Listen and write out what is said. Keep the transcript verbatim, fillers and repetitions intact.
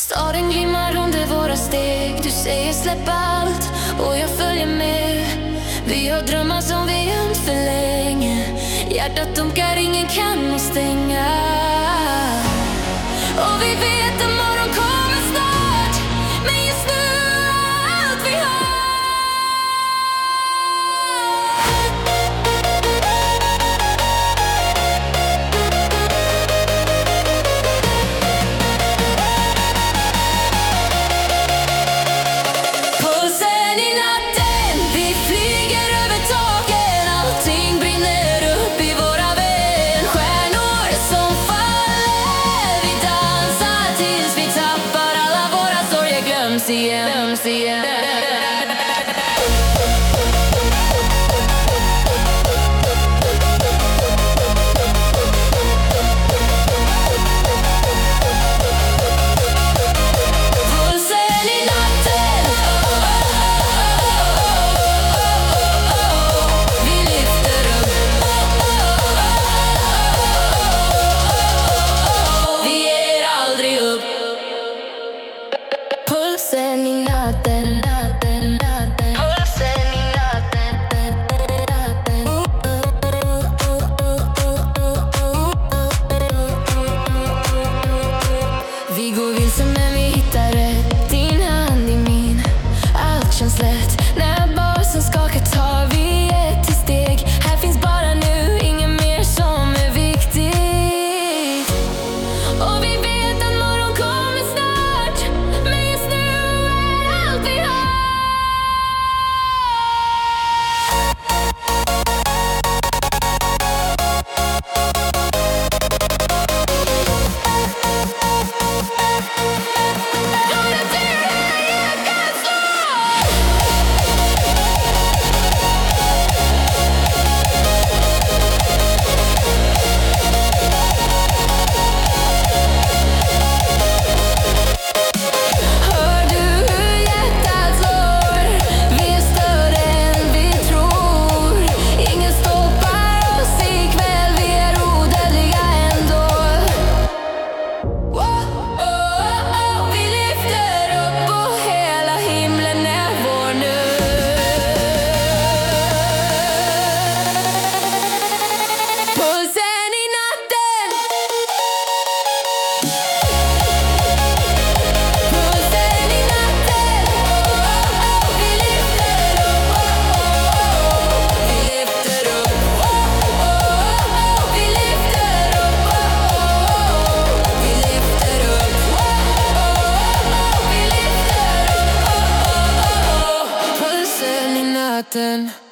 Staden glimmar under våra steg. Du säger släpp allt och jag följer med. Vi har drömmar som vi gömt för länge. Hjärtat dunkar, ingen kan oss stänga. Och vi vet att morgon kommer snart. Men just nu är allt vi har. Pulsen i natten, vi flyger över taken. Allting brinner upp i våra ben. Stjärnor som faller. Vi dansar tills vi tappar alla våra sorger. Glöms igen, glöms igen. Pulsen i natten. Vi lyfter upp. Vi ger aldrig upp. Pulsen i natten, natten, natten. Pulsen i natten, natten. Vi går vilse men vi hittar rätt. Din hand i min, allt känns lätt. När basen skakar tar vi ett till steg. Här finns bara nu, inget mer som är viktigt. Och vi vet att morgon kommer snart. Men just nu är allt vi har. Gonna do it, you can stop. Hör du hur hjärtat slår? Vi är större än vi tror. Ingen stoppar oss ikväll. Vi är odödliga ändå. Wow, oh, oh, vi lyfter upp och hela himlen är vår nu. Pulsen i natten. Pulsen i natten. Vi lyfter upp. Vi lyfter upp. Vi lyfter upp. Vi lyfter upp. Vi lyfter upp. Pulsen i natten.